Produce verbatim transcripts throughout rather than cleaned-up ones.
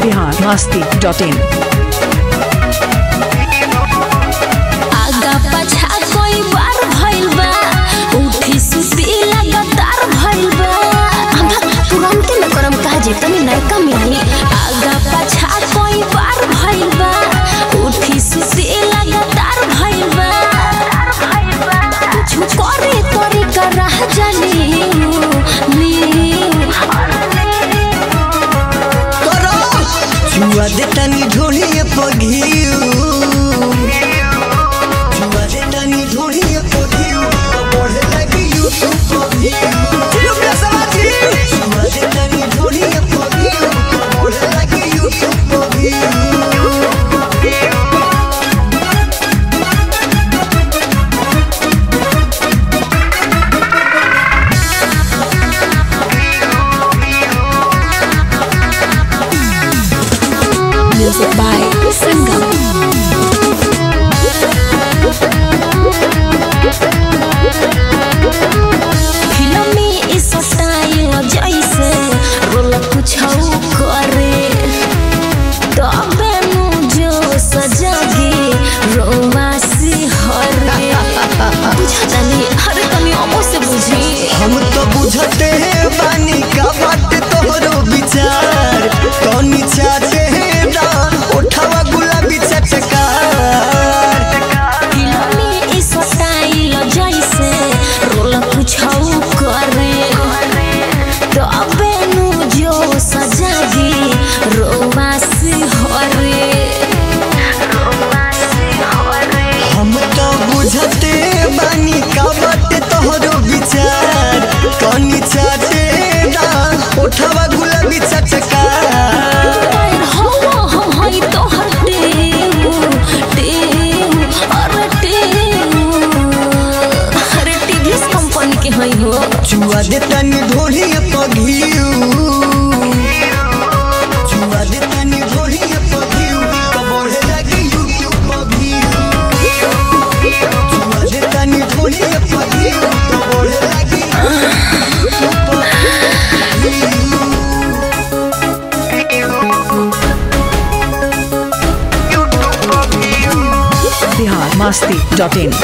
Bihar Masti dot इन। आगा पाछा कोई बार भइल बा, उठी सुती लगातार भइल बा। तुरंत में करम कहा जे तनी नयका मिली। आगा पाछा कोई बार भइल बा, उठी सुती लगातार भइल बा। कुछ करे तोरी का रह जानी जुआ दे तनी ढोलिए पगियो, जुआ दे तनी ढोलिए पगियो, बढ़े लगी यूट्यूब पगियो। जुआ दे तनी ढोलिए पगियो, बढ़े लगी यूट्यूब पगियो। Music by Sangam. फिल्मी इस स्टाइल जैसे रोल कुछ करे, तबे मुझे सजागी रोमांसी हरे। बुझता नहीं, अरे तनी अमो से बुझी। हम तो बुझते हैं बानी का बात तोहरो विचार, कौनी चाहते हैं दान उठावा गुलाबी चटकार। फिल्मी इस स्टाइल जैसे रोल कुछ करे, तबे मुझे सजागी रोमांसी हरे। हम तो बुझते बानी का बात तोहरो विचार, कौनी चाहते दान उठावा गुलाबी चटकार। हो हम हई तो हटे टेऊ, अरे टेऊ, अरे टीवीएस कंपनी के हई हो। जुआ दे तनी ढोलिए पगियो, जुआ दे तनी ढोलिए पगियो, बढ़े लगी यूट्यूब पगियो। जुआ दे तनी ढोलिए पगियो, बढ़े लगी यूट्यूब पगियो। Bihar Masti dot in.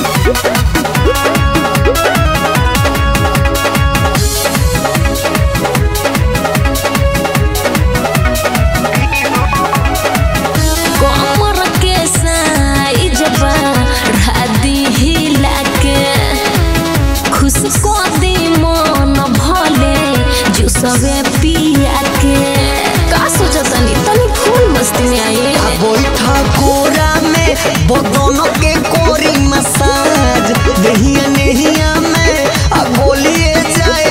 कमर के साइज बढ़ादी हिला के, खुश को दी मन भले जो सबे पिया के। का सोचतनी तनी फूल मस्ती में आई। बैठा कोरा में बदनों के कोरी मसाज, दहिया नहिया में अब बोलिए जाए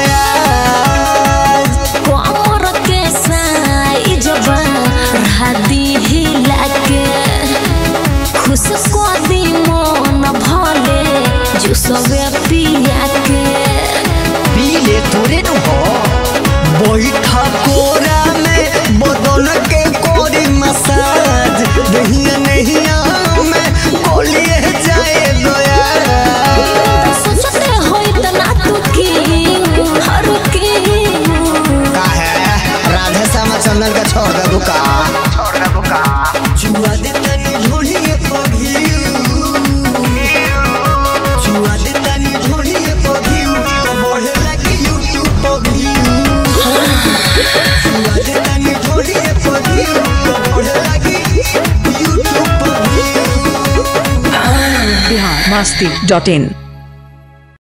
दयाज। कमर के साइज बढ़ादी हिला के, खुश को दी मन भले जो सबे पिया के। पीले तोरे न हो बैठा कोरा में बदन के कोरी मसाज, दहिया नहिया में बोलिए जाए दयाज। सोचते होई तना तू की हर की का है राधे श्यामा चंदन का छोड़ दे बुका, छोड़ दे बुका। जुआ दे तनी ढोलिए पगियो, जुआ दे तनी ढोलिए पगियो, बढ़े लगी यूट्यूब पगियो। जुआ दे तनी ढोलिए पगियो, बढ़े लगी यूट्यूब पगियो। बिहार मस्ती डॉट इन।